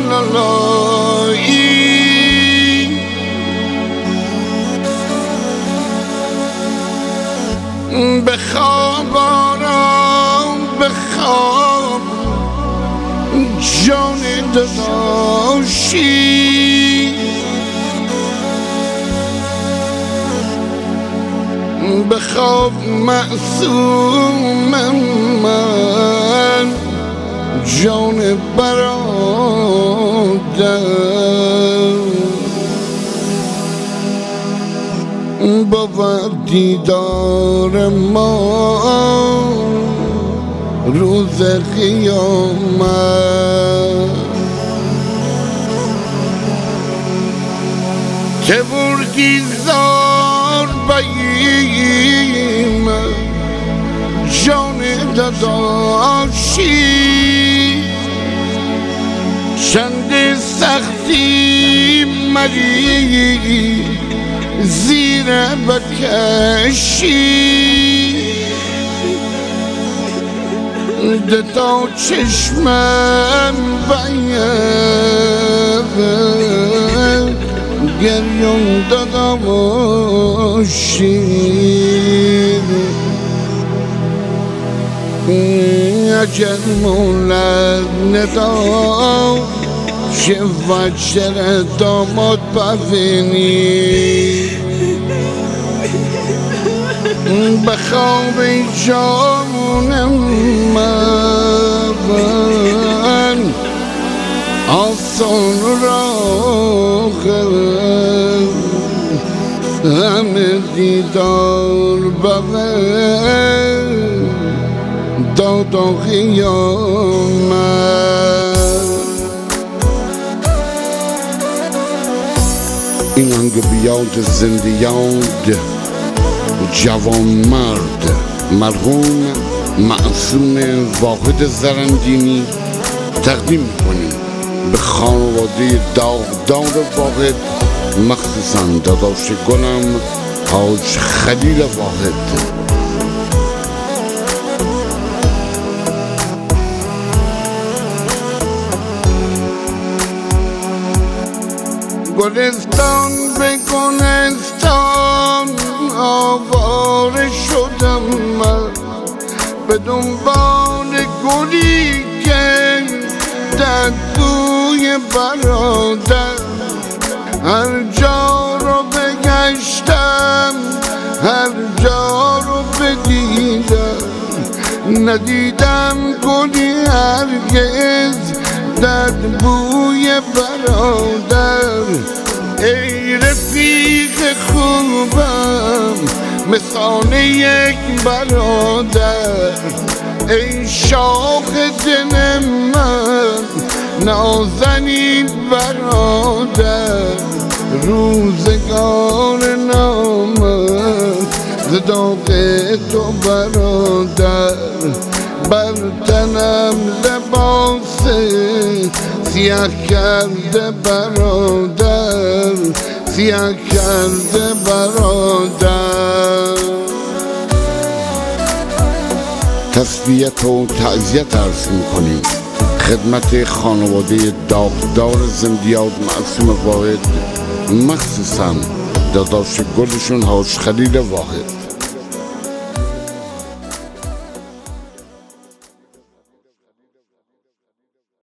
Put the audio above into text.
لالایی بخواب آرام بخواب جان داداشی بخواب معصوم من جان برادر با دیدار ما روز قیامت که بردی زار بیم جان داداشی چند سختی مری زیر بکشی دتا چشمم باید گریون داداشی اجل مولد ندا چه وجر داماد ببینی بخواب جانم من آسان را همه دیدار ببین دادا قیامت این آنگه بیاد زندیاد جوان مرد مرحوم معصوم واحد زرندینی تقدیم میکنیم به خانواده داغدار واحد، مخصوصا داداش گلم حاج خلیل واحد. گلستان به گلستان آواره شدم من به دنبال گلی که در بوی برادر هر جا رو بگشتم هر جا رو بدیدم ندیدم گلی هرگز در بوی برادر. ای رفیق خوبم مثال یک برادر، ای شاخ دل من نازنین برادر. روزگار نامد ز داغ تو برادر، بر تنم لباس سیاه کرده برادر، سیاه کرده برادر. تسلیت و تعزیت عرض میکنیم خدمت خانواده داغدار زندیات معصوم واحد، مخصوصا داداش گلشون حاج خلیل واحد.